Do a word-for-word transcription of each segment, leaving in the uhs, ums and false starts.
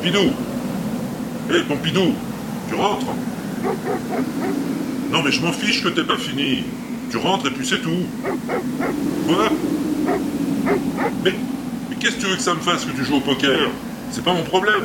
Pompidou. Hé, hey, Pompidou, tu rentres? Non, mais je m'en fiche que t'aies pas fini. Tu rentres et puis c'est tout. Quoi? Mais, mais qu'est-ce que tu veux que ça me fasse que tu joues au poker? C'est pas mon problème.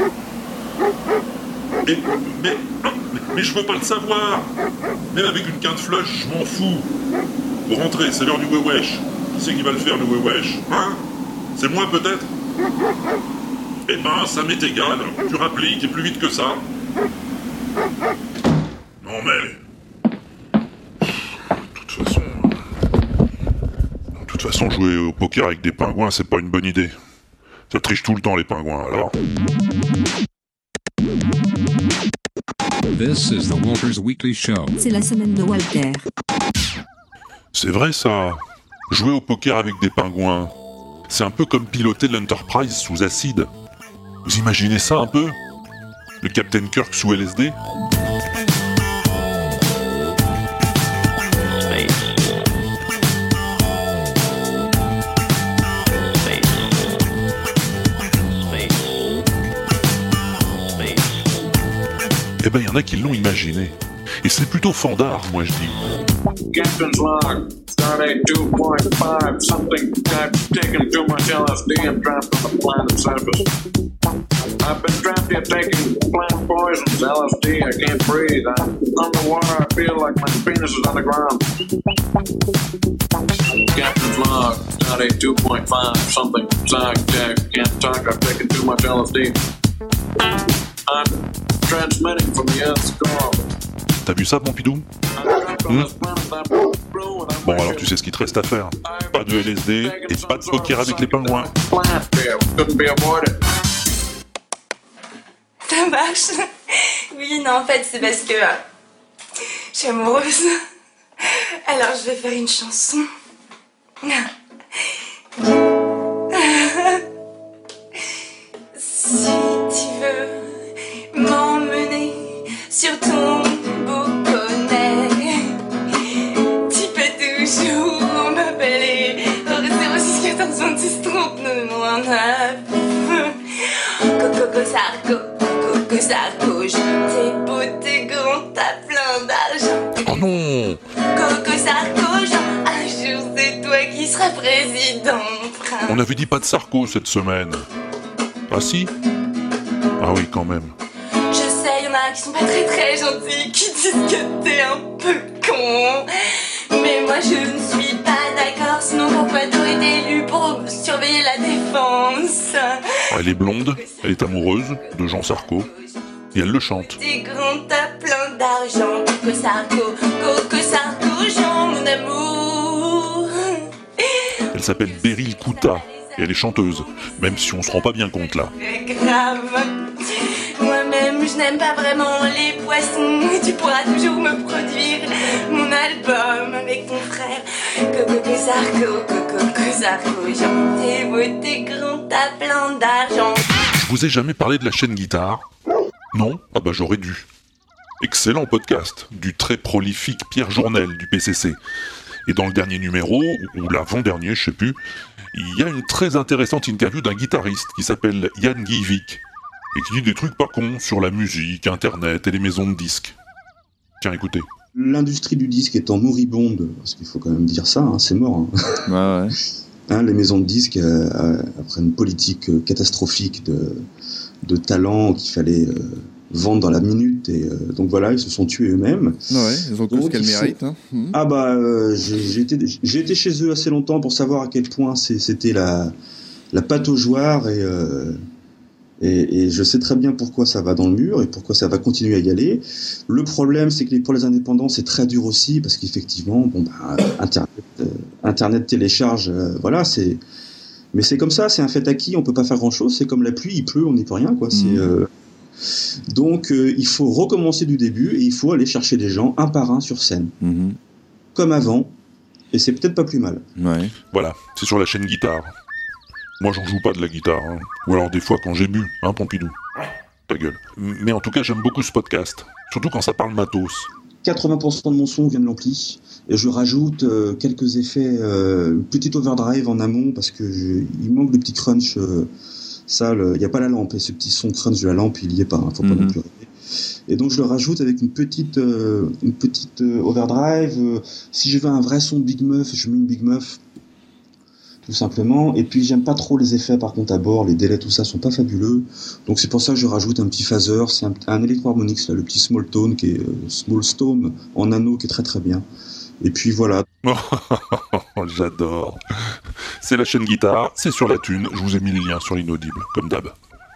Et, mais, mais, mais je veux pas le savoir. Même avec une quinte flush, je m'en fous. Pour rentrer, c'est l'heure du wesh. Qui c'est qui va le faire, le wesh? Hein? C'est moi peut-être? Eh ben, ça m'est égal. Tu rappliques et plus vite que ça. Non mais... De toute façon... De toute façon, jouer au poker avec des pingouins, c'est pas une bonne idée. Ça triche tout le temps, les pingouins, alors... This is the Walters Weekly Show. C'est la semaine de Walter. C'est vrai ça. Jouer au poker avec des pingouins, c'est un peu comme piloter l'Enterprise sous acide. Vous imaginez ça un peu? Le Captain Kirk sous L S D? Eh ben, il y en a qui l'ont imaginé. Et c'est plutôt fandard, moi je dis. Captain's log, Stardate two point five, something type taking too much L S D and trapped on the planet's surface. I've been trapped here taking plant poisons, L S D, I can't breathe. I'm underwater, I feel like my penis is underground. Captain's log, Stardate two point five, something psych, can't talk, I've taken too much L S D. I'm transmitting from the Earth's core. T'as vu ça, Pompidou? hmm Bon, alors tu sais ce qu'il te reste à faire. Pas de L S D et pas de poker avec les pingouins. Ça marche. Oui, non, en fait, c'est parce que euh, je suis amoureuse. Alors, je vais faire une chanson. Si tu veux m'emmener sur ton beau poney, tu peux toujours m'appeler au zéro six quatorze vingt-six trente-neuf neuf. Coco Sarko, Coco Sarko, t'es beau, t'es grand, t'as plein d'argent. Oh non! Coco Sarko, Jean, un jour c'est toi qui seras président. On avait dit pas de Sarko cette semaine. Ah si? Ah oui, quand même. Je sais, y'en a qui sont pas très très gentils, qui disent que t'es un peu con. Mais moi je ne suis pas d'accord, sinon Corpado est élu pour surveiller la défense. Elle est blonde, elle est amoureuse de Jean Sarko, et elle le chante. T'es grand, t'as plein d'argent, Coco Sarko, Coco Sarko, Jean, mon amour. Elle s'appelle Beryl Kouta, et elle est chanteuse, même si on se rend pas bien compte là. Grave. Moi-même, je n'aime pas vraiment les poissons. Tu pourras toujours me produire mon album avec ton frère. Coco Sarko, Coco Sarko, Jean, t'es beau, t'es grand, t'as plein d'argent. Je vous ai jamais parlé de la chaîne Guitare? Non? Ah bah j'aurais dû. Excellent podcast, du très prolifique Pierre Journel du P C C. Et dans le dernier numéro, ou l'avant-dernier, je sais plus, il y a une très intéressante interview d'un guitariste qui s'appelle Yann Guivik, et qui dit des trucs pas cons sur la musique, internet et les maisons de disques. Tiens, écoutez. L'industrie du disque étant moribonde, parce qu'il faut quand même dire ça, hein, c'est mort. Hein. Ouais, ouais. Hein, les maisons de disques, euh, après une politique euh, catastrophique de, de talent qu'il fallait euh, vendre dans la minute, et euh, donc voilà, ils se sont tués eux-mêmes. Ouais, ils ont tout ce qu'elles sont... méritent. Hein. Mmh. Ah bah, euh, j'ai, j'ai, été, j'ai été chez eux assez longtemps pour savoir à quel point c'est, c'était la, la pâte aux joueurs, et, euh, et, et je sais très bien pourquoi ça va dans le mur, et pourquoi ça va continuer à y aller. Le problème, c'est que les, pour les indépendants, c'est très dur aussi, parce qu'effectivement, bon bah, Internet, euh, Internet télécharge, euh, voilà, c'est... Mais c'est comme ça, c'est un fait acquis, on peut pas faire grand-chose, c'est comme la pluie, il pleut, on n'y peut rien, quoi. Mmh. C'est... Euh... Donc euh, il faut recommencer du début et il faut aller chercher des gens un par un sur scène, mmh. comme avant, et c'est peut-être pas plus mal. Ouais. Voilà, c'est sur la chaîne Guitare. Moi j'en joue pas de la guitare, hein. Ou alors des fois quand j'ai bu, hein Pompidou. Ta gueule. Mais en tout cas j'aime beaucoup ce podcast, surtout quand ça parle matos. quatre-vingts pour cent de mon son vient de l'ampli, et je rajoute euh, quelques effets, euh, une petite overdrive en amont, parce que je, il manque de petits crunch euh, Ça, il n'y a pas la lampe, et ce petit son crunch de la lampe, il n'y est pas, hein, faut pas Mhm. non plus rêver. Et donc je le rajoute avec une petite, euh, une petite euh, overdrive. Euh, si je veux un vrai son Big Muff, je mets une Big Muff, tout simplement. Et puis j'aime pas trop les effets par contre à bord, les délais, tout ça sont pas fabuleux. Donc c'est pour ça que je rajoute un petit phaser, c'est un, un Electro Harmonix, là, le petit Small Tone, qui est euh, Small Stone en anneau, qui est très très bien. Et puis voilà. J'adore. C'est la chaîne guitare, c'est sur la thune, je vous ai mis le lien sur l'inaudible, comme d'hab.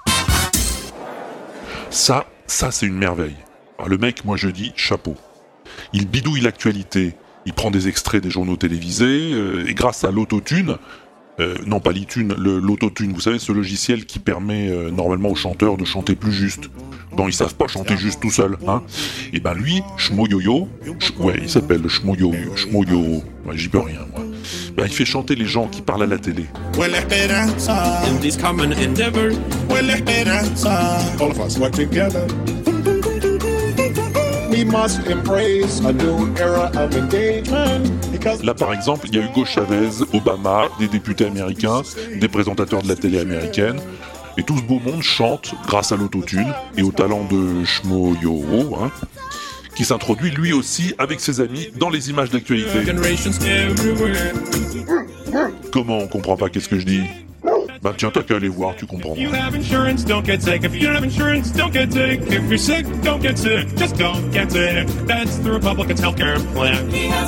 Ça, ça c'est une merveille. Alors, le mec, moi je dis, chapeau. Il bidouille l'actualité, il prend des extraits des journaux télévisés, euh, et grâce à l'autotune, euh, non pas l'iTunes, le, l'autotune, vous savez, ce logiciel qui permet euh, normalement aux chanteurs de chanter plus juste. Bon, ils savent pas chanter juste tout seuls, hein. Et ben lui, Shmoyoyo, ch- ouais, il s'appelle Shmoyoyo, Shmoyo, ouais, j'y peux rien, moi. Ben, il fait chanter les gens qui parlent à la télé. Esperanza in this common endeavor. Well, Esperanza, all of us work together. We must embrace a new era of engagement because Là, par exemple, il y a Hugo Chavez, Obama, des députés américains, des présentateurs de la télé américaine, et tout ce beau monde chante grâce à l'autotune et au talent de Shmoyo, hein, qui s'introduit lui aussi avec ses amis dans les images d'actualité. generations everywhere. Comment on comprend pas qu'est-ce que je dis? Bah tiens, t'as qu'à aller voir, tu comprendras. You have insurance, don't get sick. If you don't have insurance, don't get sick. If you're sick, don't get sick. Just don't get sick. That's the Republican's healthcare plan.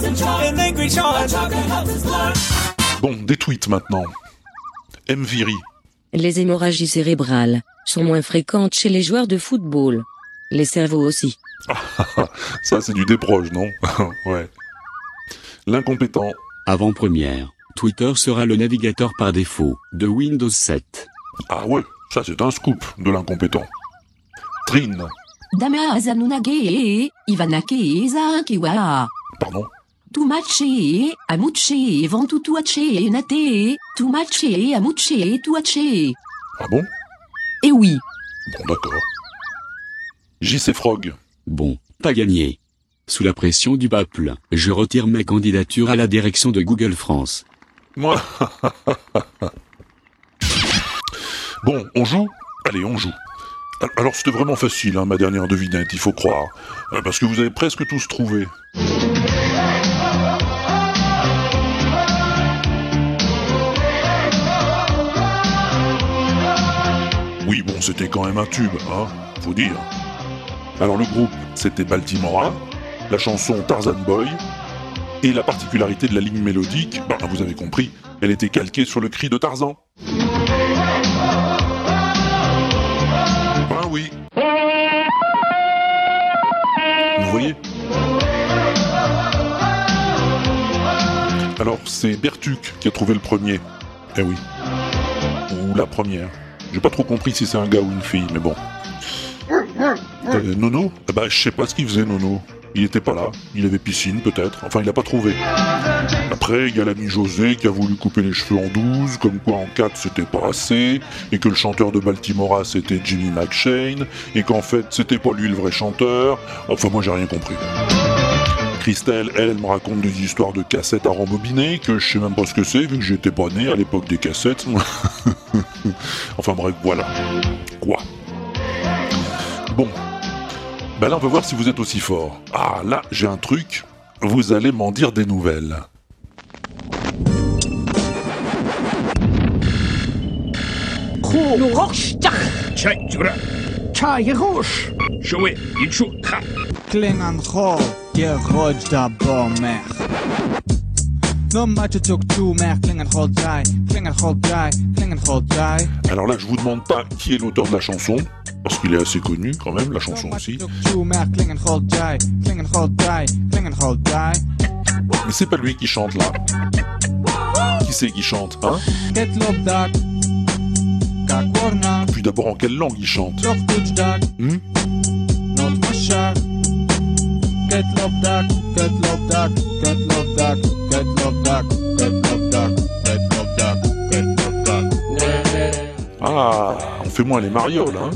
Bon, des tweets maintenant. Mviri. Les hémorragies cérébrales sont moins fréquentes chez les joueurs de football. Les cerveaux aussi. Ça, c'est du déproche, non? Ouais. L'incompétent. Avant-première. Twitter sera le navigateur par défaut de Windows sept. Ah ouais, ça c'est un scoop de l'incompétent. Trin. Damazanunage, Ivanake, Zakiwa. Pardon. Tumache, Amuche, Ventutuache, Nate, Tumache, Amuche, Tuache. Ah bon? Et oui. Bon, d'accord. J C Frog. Bon, pas gagné. Sous la pression du peuple, je retire ma candidature à la direction de Google France. Moi. Bon, on joue? Allez, on joue. Alors c'était vraiment facile, hein, ma dernière devinette, il faut croire. Euh, Parce que vous avez presque tous trouvé. Oui, bon, c'était quand même un tube, hein, faut dire. Alors le groupe, c'était Baltimora, la chanson Tarzan Boy, et la particularité de la ligne mélodique, ben, vous avez compris, elle était calquée sur le cri de Tarzan. Ah oui. Vous voyez? Alors, c'est Bertuc qui a trouvé le premier. Eh oui. Ou la première. J'ai pas trop compris si c'est un gars ou une fille, mais bon. Euh, Nono? Eh ben, je sais pas ce qu'il faisait, Nono. Il était pas là. Il avait piscine, peut-être. Enfin, il a pas trouvé. Après, il y a l'ami José qui a voulu couper les cheveux en douze, comme quoi en quatre c'était pas assez, et que le chanteur de Baltimora c'était Jimmy McShane, et qu'en fait c'était pas lui le vrai chanteur. Enfin, moi j'ai rien compris. Christelle, elle, elle me raconte des histoires de cassettes à rembobiner, que je sais même pas ce que c'est, vu que j'étais pas né à l'époque des cassettes. Enfin bref, voilà. Quoi? Bon. Ben là, on va voir si vous êtes aussi fort. Ah, là, j'ai un truc. Vous allez m'en dire des nouvelles. Klingan hår, det rødda bommer. No matter took two mer, klingan hår dry, klingan hår dry, klingan hår dry. Alors là, je vous demande pas qui est l'auteur de la chanson, parce qu'il est assez connu quand même, la chanson aussi. Two mer, klingan hår dry, klingan hår dry, klingan hår dry. Mais c'est pas lui qui chante là. Qui c'est qui chante, hein? Get love dag, kakwarna, Puis d'abord en quelle langue il chante? dog tuj dag, Hmm? not mashar. Get love dag, get love dag, get love dag, get love dag, get love dag, get love dag, get love dag. Ah, on fait moins les marioles, hein?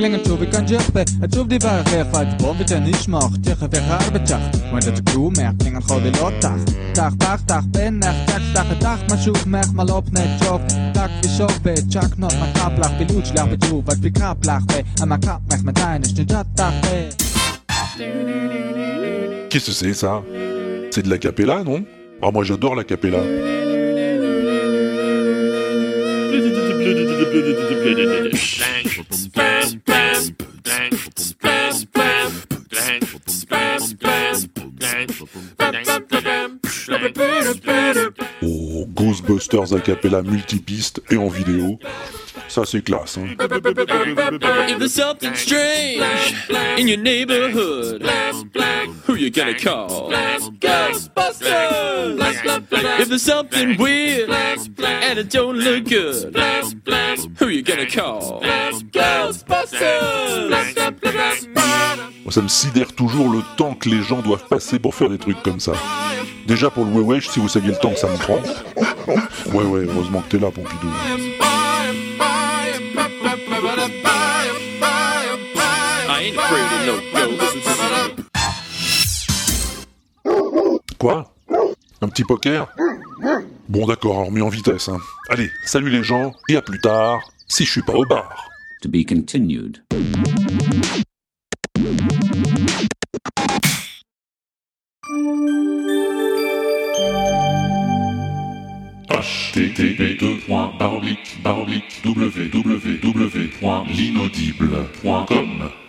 klingelt zo, ik kan juggen. Het hoeft die waar weer vaart, boven het en niet mag. Tegen weer haar betjacht. Wanneer de crew merkt, klingelt gewoon de lot dag. Dag, dag, dag, ben echt, dag, dag, dag, maar zoek merk maar op net job. Dag, wie zo bij, Chuck, not, maar krap lag, bij Loets, lag bij toe, wat wie krap lag bij. En maar krap merk met een, is nu dat dag bij. Qu'est-ce que c'est ça? C'est de la cappella, non? Ah, moi j'adore la cappella. Oh, Ghostbusters a cappella multipiste et en vidéo. Ça c'est classe, hein. If there's something strange in your neighborhood, who you gonna call? Ghostbusters! If there's something weird and it don't look good, who you gonna call? Ghostbusters! Moi, ça me sidère toujours le temps que les gens doivent passer pour faire des trucs comme ça. Déjà pour le wesh, si vous saviez le temps que ça me prend. Ouais ouais, heureusement que t'es là, Pompidou. Quoi? Un petit poker? Bon d'accord, alors mis en vitesse, hein. Allez, salut les gens, et à plus tard, si je suis pas au bar. To be continued. H T T P deux points barre oblique barre oblique w w w point l'inaudible point com